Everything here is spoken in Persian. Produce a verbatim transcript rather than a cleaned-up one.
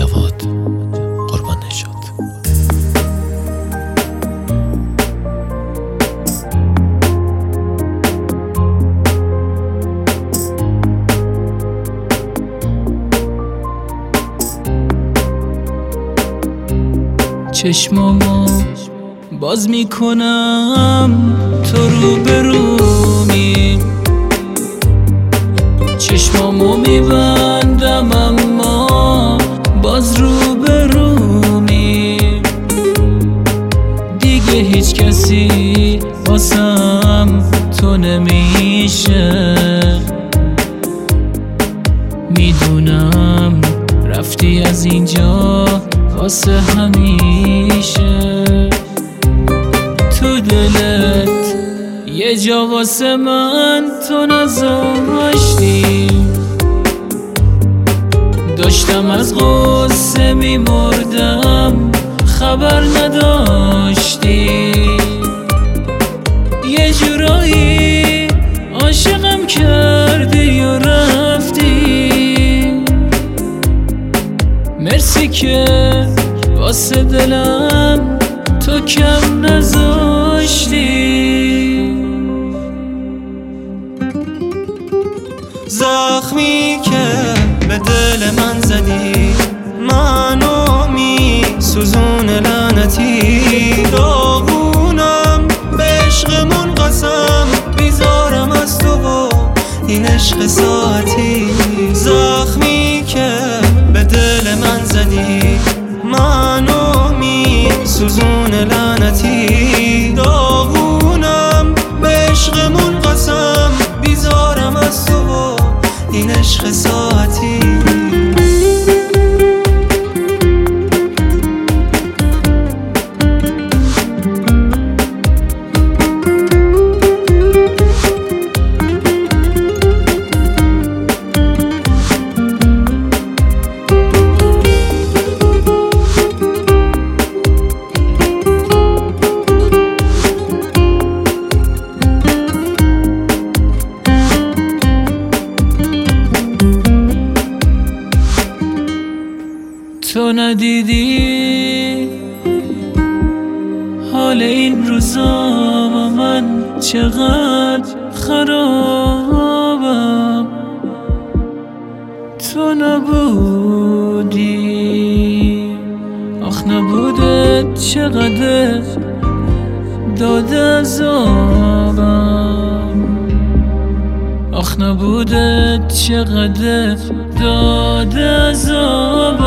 جواد قربان نشاد. چشمامو باز میکنم تو رو برومی، چشمامو میبندم اما باز رو برومی. دیگه هیچ کسی واسم تو نمیشه، میدونم رفتی از اینجا واسه همیشه. تو دلت یه جا واسه من تو نذاشتی، داشتم از غصه میمردم خبر نداشتی. یه جورایی عاشقم کردی و رفتی، مرسی که واسه دلم تو کم نذاشتی. زخمی که به دل من زدی منو می سوزون لعنتی. داغونم به عشقمون قسم بیزارم از تو و این عشق ساعتی. زخمی که به دل من زدی منو می سوزون لعنتی. داغونم به عشقمون قسم بیزارم از تو و این عشق ساعتی. تو ندیدی حال این روزا و من چقدر خرابم. تو نبودی آخ نبودت چقدر داد عذابم. آخ نبودت چقدر داد عذابم.